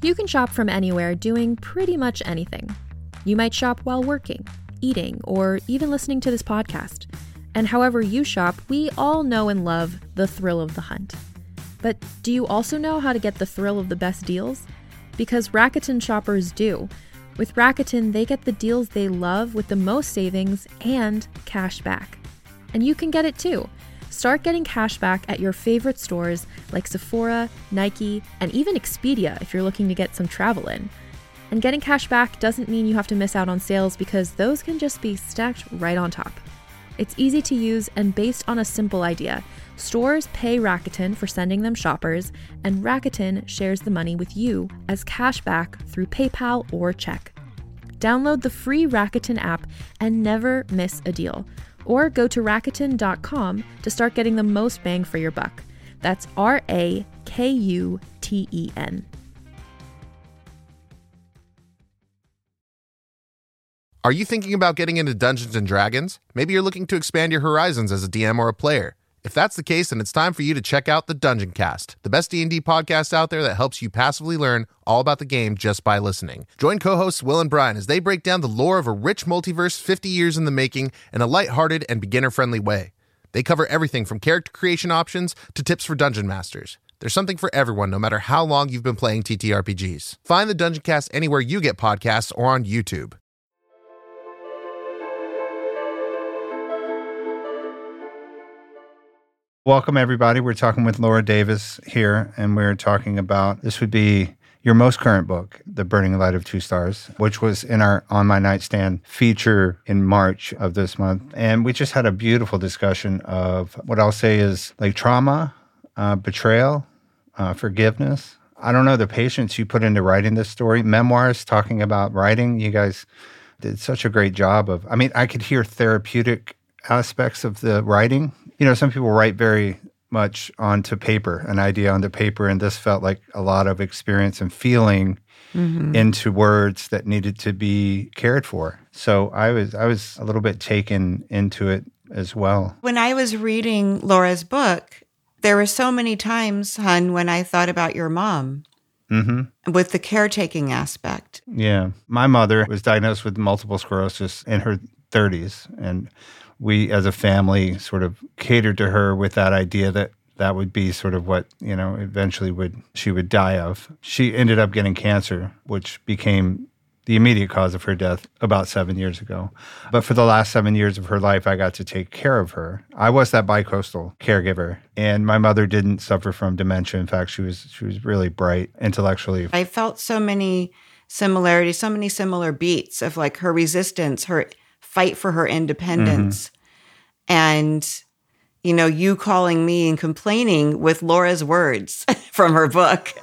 You can shop from anywhere doing pretty much anything. You might shop while working, eating, or even listening to this podcast. And however you shop, we all know and love the thrill of the hunt. But do you also know how to get the thrill of the best deals? Because Rakuten shoppers do. With Rakuten, they get the deals they love with the most savings and cash back. And you can get it too. Start getting cash back at your favorite stores like Sephora, Nike, and even Expedia if you're looking to get some travel in. And getting cash back doesn't mean you have to miss out on sales because those can just be stacked right on top. It's easy to use and based on a simple idea. Stores pay Rakuten for sending them shoppers, and Rakuten shares the money with you as cash back through PayPal or check. Download the free Rakuten app and never miss a deal. Or go to Rakuten.com to start getting the most bang for your buck. That's Rakuten. Are you thinking about getting into Dungeons & Dragons? Maybe you're looking to expand your horizons as a DM or a player. If that's the case, then it's time for you to check out the Dungeon Cast, the best D&D podcast out there that helps you passively learn all about the game just by listening. Join co-hosts Will and Brian as they break down the lore of a rich multiverse 50 years in the making in a lighthearted and beginner-friendly way. They cover everything from character creation options to tips for dungeon masters. There's something for everyone, no matter how long you've been playing TTRPGs. Find the Dungeon Cast anywhere you get podcasts or on YouTube. Welcome, everybody. We're talking with Laura Davis here, and we're talking about, this would be your most current book, The Burning Light of Two Stars, which was in our On My Nightstand feature in March of this month. And we just had a beautiful discussion of what I'll say is like trauma, betrayal, forgiveness. I don't know the patience you put into writing this story. Memoirs, talking about writing. You guys did such a great job of, I could hear therapeutic aspects of the writing. You know, some people write very much onto paper, an idea onto paper, and this felt like a lot of experience and feeling into words that needed to be cared for. So I was a little bit taken into it as well. When I was reading Laura's book, there were so many times, hon, when I thought about your mom with the caretaking aspect. Yeah. My mother was diagnosed with multiple sclerosis in her 30s, and we as a family sort of catered to her with that idea that that would be sort of what, eventually she would die of. She ended up getting cancer, which became the immediate cause of her death about 7 years ago. But for the last 7 years of her life, I got to take care of her. I was that bicoastal caregiver, and my mother didn't suffer from dementia. In fact, she was really bright intellectually. I felt so many similarities, so many similar beats of like her resistance, her fight for her independence. And, you calling me and complaining with Laura's words from her book.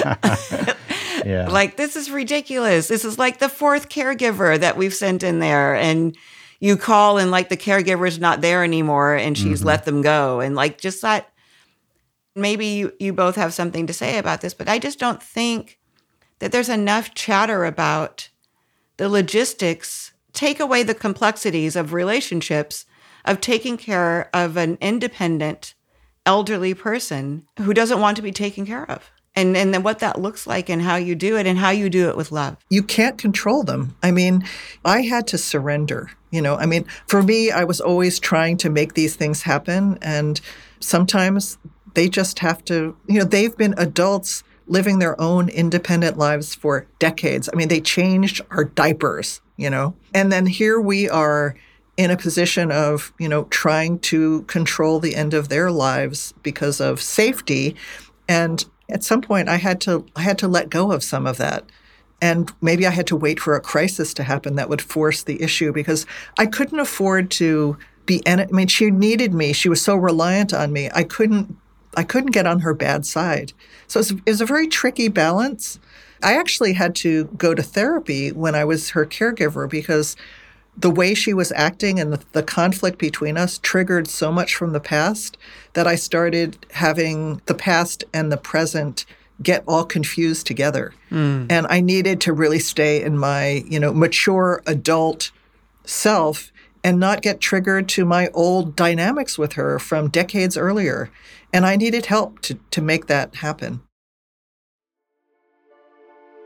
Yeah. Like, this is ridiculous. This is like the fourth caregiver that we've sent in there. And you call and like the caregiver's not there anymore and she's let them go. And like just that, maybe you both have something to say about this, but I just don't think that there's enough chatter about the logistics. Take away the complexities of relationships, of taking care of an independent, elderly person who doesn't want to be taken care of. And then what that looks like and how you do it and how you do it with love. You can't control them. I had to surrender. For me, I was always trying to make these things happen. And sometimes they just have to, they've been adults living their own independent lives for decades. They changed our diapers, And then here we are in a position of, trying to control the end of their lives because of safety. And at some point I had to let go of some of that. And maybe I had to wait for a crisis to happen that would force the issue because I couldn't afford to be, she needed me. She was so reliant on me. I couldn't get on her bad side. So it was a very tricky balance. I actually had to go to therapy when I was her caregiver because the way she was acting and the conflict between us triggered so much from the past that I started having the past and the present get all confused together. And I needed to really stay in my, mature adult self and not get triggered to my old dynamics with her from decades earlier. And I needed help to make that happen.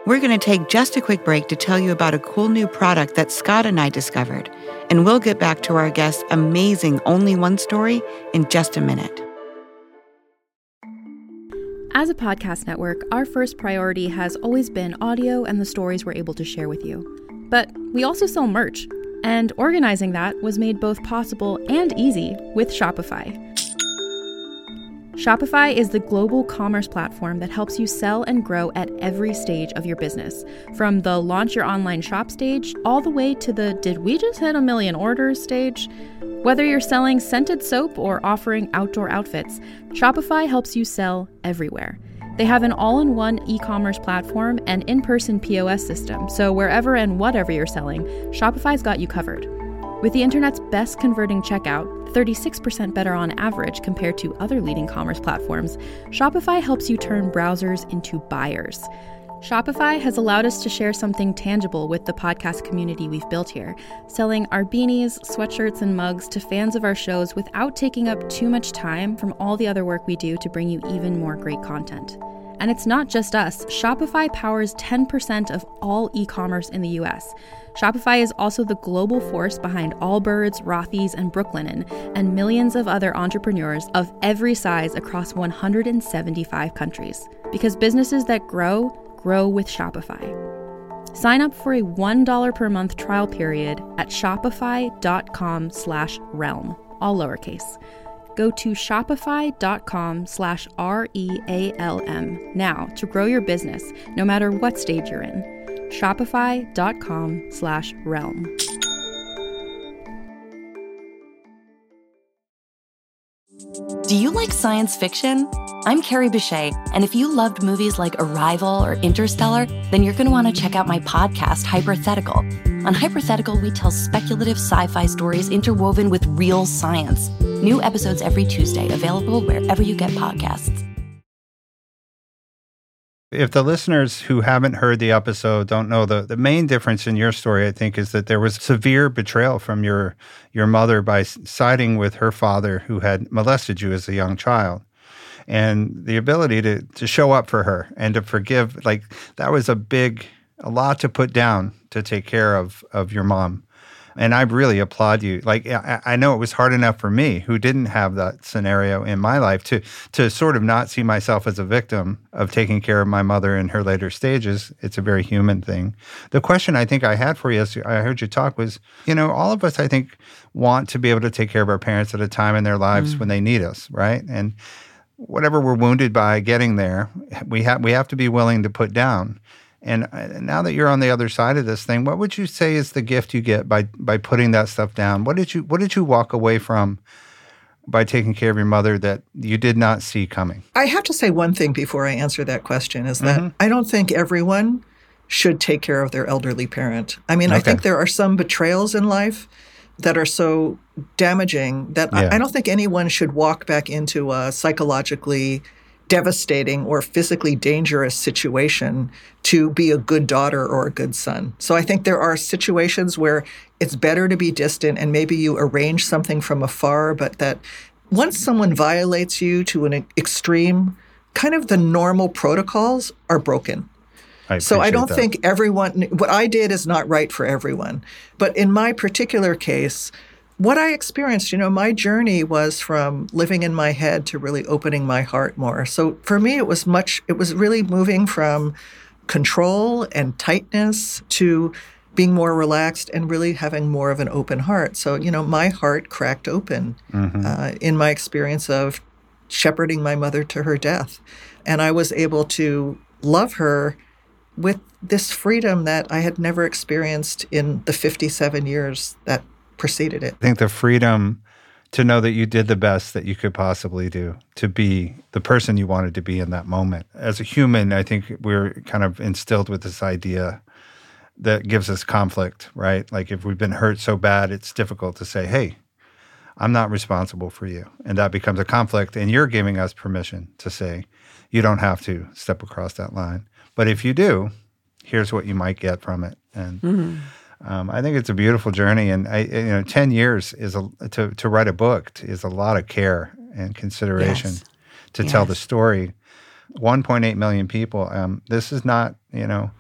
we're going to take just a quick break to tell you about a cool new product that Scott and I discovered, and we'll get back to our guest's amazing Only One story in just a minute. As a podcast network, our first priority has always been audio and the stories we're able to share with you. But we also sell merch, and organizing that was made both possible and easy with Shopify. Shopify is the global commerce platform that helps you sell and grow at every stage of your business, from the launch your online shop stage all the way to the did we just hit 1 million orders stage. Whether you're selling scented soap or offering outdoor outfits, Shopify helps you sell everywhere. They have an all-in-one e-commerce platform and in-person POS system, so wherever and whatever you're selling, Shopify's got you covered. With the internet's best converting checkout, 36% better on average compared to other leading commerce platforms, Shopify helps you turn browsers into buyers. Shopify has allowed us to share something tangible with the podcast community we've built here, selling our beanies, sweatshirts, and mugs to fans of our shows without taking up too much time from all the other work we do to bring you even more great content. And it's not just us. Shopify powers 10% of all e-commerce in the US. Shopify is also the global force behind Allbirds, Rothy's, and Brooklinen, and millions of other entrepreneurs of every size across 175 countries. Because businesses that grow with Shopify. Sign up for a $1 per month trial period at shopify.com/realm, all lowercase. Go to shopify.com/REALM now to grow your business, no matter what stage you're in. Shopify.com/realm. Do you like science fiction? I'm Carrie Bechet, and if you loved movies like Arrival or Interstellar, then you're going to want to check out my podcast, Hypothetical. On Hypothetical, we tell speculative sci-fi stories interwoven with real science. New episodes every Tuesday, available wherever you get podcasts. If the listeners who haven't heard the episode don't know, the main difference in your story, I think, is that there was severe betrayal from your mother by siding with her father who had molested you as a young child. And the ability to show up for her and to forgive, like that was a lot to put down to take care of your mom. And I really applaud you. Like, I know it was hard enough for me, who didn't have that scenario in my life, to sort of not see myself as a victim of taking care of my mother in her later stages. It's a very human thing. The question I think I had for you as I heard you talk was, all of us, I think, want to be able to take care of our parents at a time in their lives when they need us, right? And whatever we're wounded by getting there, we have to be willing to put down. And now that you're on the other side of this thing, what would you say is the gift you get by putting that stuff down? What did you walk away from by taking care of your mother that you did not see coming? I have to say one thing before I answer that question is that I don't think everyone should take care of their elderly parent. I mean, I think there are some betrayals in life that are so damaging that I don't think anyone should walk back into a psychologically devastating or physically dangerous situation to be a good daughter or a good son. So I think there are situations where it's better to be distant and maybe you arrange something from afar, but that once someone violates you to an extreme, kind of the normal protocols are broken. So I don't think everyone, what I did is not right for everyone. But in my particular case, what I experienced, my journey was from living in my head to really opening my heart more. So for me, it was really moving from control and tightness to being more relaxed and really having more of an open heart. So, my heart cracked open in my experience of shepherding my mother to her death. And I was able to love her with this freedom that I had never experienced in the 57 years that preceded it. I think the freedom to know that you did the best that you could possibly do to be the person you wanted to be in that moment. As a human, I think we're kind of instilled with this idea that gives us conflict, right? Like if we've been hurt so bad, it's difficult to say, hey, I'm not responsible for you. And that becomes a conflict. And you're giving us permission to say, you don't have to step across that line. But if you do, here's what you might get from it. And I think it's a beautiful journey, and 10 years is to write a book is a lot of care and consideration to tell the story. 1.8 million people. This is not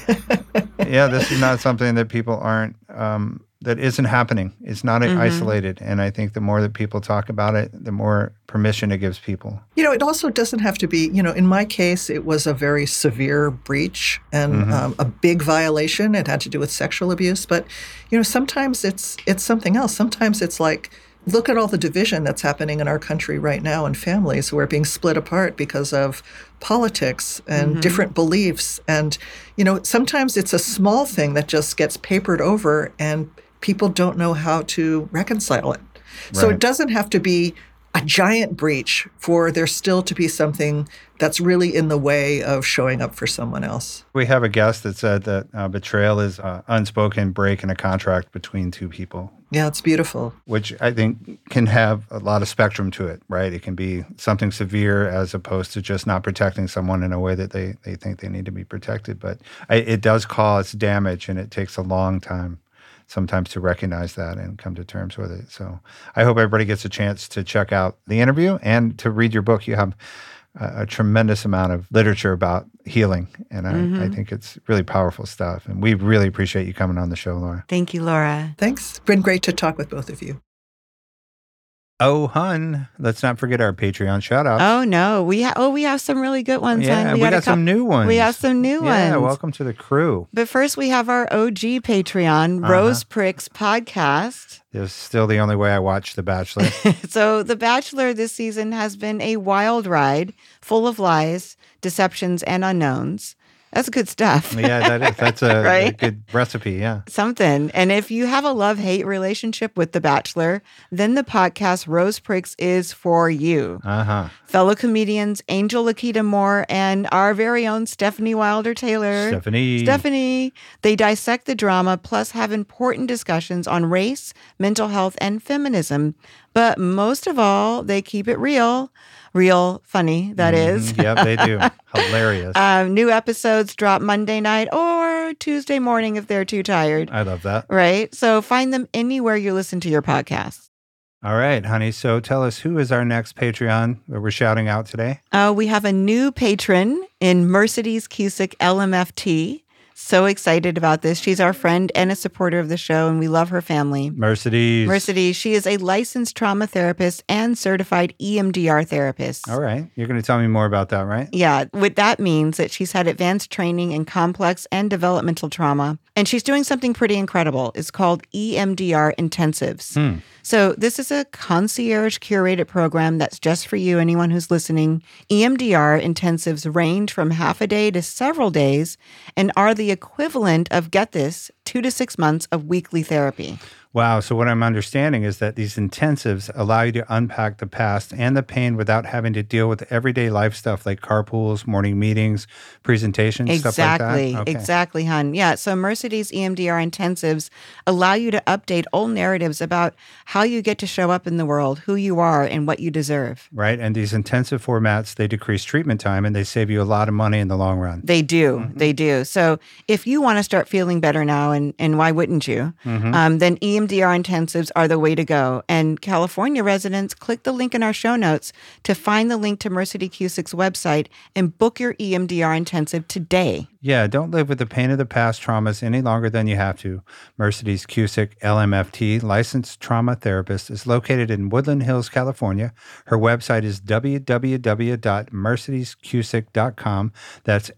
Yeah, this is not something that people aren't, that isn't happening. It's not isolated. And I think the more that people talk about it, the more permission it gives people. It also doesn't have to be, in my case, it was a very severe breach and a big violation. It had to do with sexual abuse. But, sometimes it's something else. Sometimes it's like, look at all the division that's happening in our country right now in families who are being split apart because of politics and different beliefs. And, sometimes it's a small thing that just gets papered over and people don't know how to reconcile it. So Right. it doesn't have to be a giant breach for there still to be something that's really in the way of showing up for someone else. We have a guest that said that betrayal is an unspoken break in a contract between two people, Yeah, it's beautiful. which I think can have a lot of spectrum to it, right? It can be something severe as opposed to just not protecting someone in a way that they think they need to be protected. But it does cause damage, and it takes a long time sometimes to recognize that and come to terms with it. So I hope everybody gets a chance to check out the interview and to read your book. You have a tremendous amount of literature about healing, and I think it's really powerful stuff. And we really appreciate you coming on the show, Laura. Thank you, Laura. Thanks. It's been great to talk with both of you. Oh, hun, let's not forget our Patreon shout-outs. Oh no, we have some really good ones. Yeah, hon. we got some new ones. We have some new Yeah, ones. welcome to the crew. But first, we have our OG Patreon, Rose Pricks Podcast. It's still the only way I watch The Bachelor. So, The Bachelor this season has been a wild ride, full of lies, deceptions, and unknowns. That's good stuff. Yeah, that's a Right? good recipe, yeah. Something. And if you have a love-hate relationship with The Bachelor, then the podcast Rose Pricks is for you. Uh-huh. Fellow comedians Angel Lakita Moore and our very own Stephanie Wilder Taylor. Stephanie. They dissect the drama, plus have important discussions on race, mental health, and feminism. But most of all, they keep it real. Real funny, that is. Yep, they do. Hilarious. New episodes drop Monday night or Tuesday morning if they're too tired. I love that. Right? So find them anywhere you listen to your podcasts. All right, honey. So tell us, who is our next Patreon that we're shouting out today? We have a new patron in Mercedes Cusick LMFT. So excited about this. She's our friend and a supporter of the show, and we love her family. Mercedes. She is a licensed trauma therapist and certified EMDR therapist. All right. You're going to tell me more about that, right? Yeah, what that means that she's had advanced training in complex and developmental trauma. And she's doing something pretty incredible. It's called EMDR Intensives. So this is a concierge curated program that's just for you, anyone who's listening. EMDR intensives range from half a day to several days and are the equivalent of, get this, 2 to 6 months of weekly therapy. Wow. So what I'm understanding is that these intensives allow you to unpack the past and the pain without having to deal with everyday life stuff like carpools, morning meetings, presentations, stuff like that. Okay. Exactly, hon. Yeah. So Mercedes EMDR intensives allow you to update old narratives about how you get to show up in the world, who you are, and what you deserve. Right. And these intensive formats, they decrease treatment time and they save you a lot of money in the long run. They do. They do. So if you want to start feeling better now, and why wouldn't you, then EMDR intensives are the way to go. And California residents, click the link in our show notes to find the link to Mercedes Cusick's website and book your EMDR intensive today. Yeah, don't live with the pain of the past traumas any longer than you have to. Mercedes Cusick, LMFT, licensed trauma therapist, is located in Woodland Hills, California. Her website is www.mercedescusick.com. That's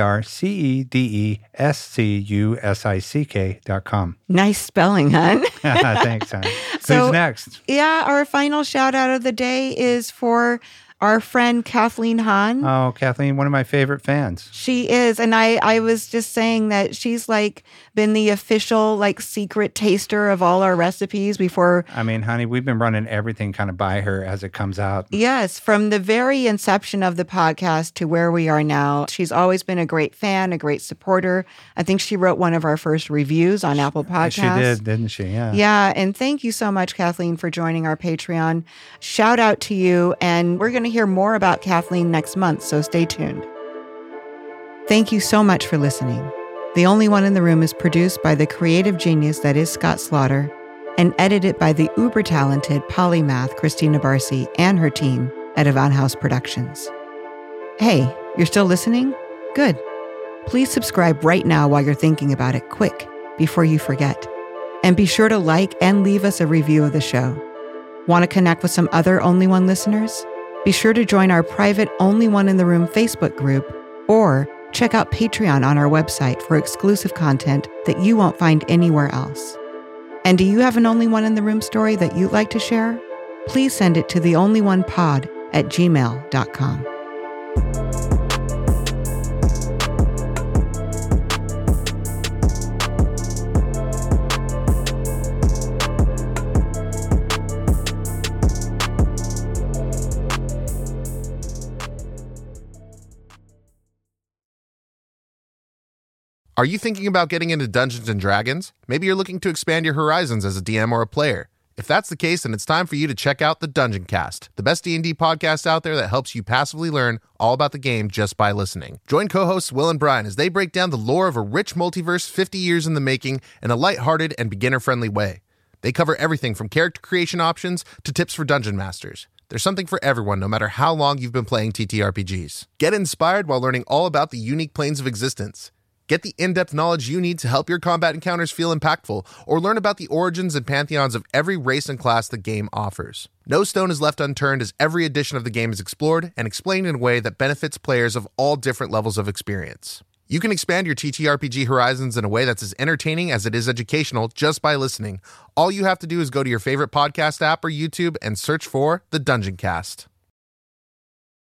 MERCEDESCUSICK.com. Nice spelling, hon. Thanks, hon. So- Who's next? Yeah, our final shout out of the day is for our friend Kathleen Hahn. Oh, Kathleen, one of my favorite fans. She is. And I was just saying that she's like been the official like secret taster of all our recipes before. I mean, honey, we've been running everything kind of by her as it comes out. Yes, from the very inception of the podcast to where we are now. She's always been a great fan, a great supporter. I think she wrote one of our first reviews on Apple Podcasts. She did, didn't she? Yeah. Yeah. And thank you so much, Kathleen, for joining our Patreon. Shout out to you. And we're going to hear more about Kathleen next month, so stay tuned. Thank you so much for listening. The Only One in the Room is produced by the creative genius that is Scott Slaughter and edited by the uber-talented polymath Christina Barcy and her team at Avant House Productions. Hey, you're still listening? Good. Please subscribe right now while you're thinking about it, quick, before you forget. And be sure to like and leave us a review of the show. Want to connect with some other Only One listeners? Be sure to join our private Only One in the Room Facebook group, or check out Patreon on our website for exclusive content that you won't find anywhere else. And do you have an Only One in the Room story that you'd like to share? Please send it to theonlyonePod@gmail.com. Are you thinking about getting into Dungeons & Dragons? Maybe you're looking to expand your horizons as a DM or a player. If that's the case, then it's time for you to check out the Dungeon Cast, the best D&D podcast out there that helps you passively learn all about the game just by listening. Join co-hosts Will and Brian as they break down the lore of a rich multiverse 50 years in the making in a lighthearted and beginner-friendly way. They cover everything from character creation options to tips for dungeon masters. There's something for everyone, no matter how long you've been playing TTRPGs. Get inspired while learning all about the unique planes of existence. Get the in-depth knowledge you need to help your combat encounters feel impactful, or learn about the origins and pantheons of every race and class the game offers. No stone is left unturned as every edition of the game is explored and explained in a way that benefits players of all different levels of experience. You can expand your TTRPG horizons in a way that's as entertaining as it is educational just by listening. All you have to do is go to your favorite podcast app or YouTube and search for The Dungeon Cast.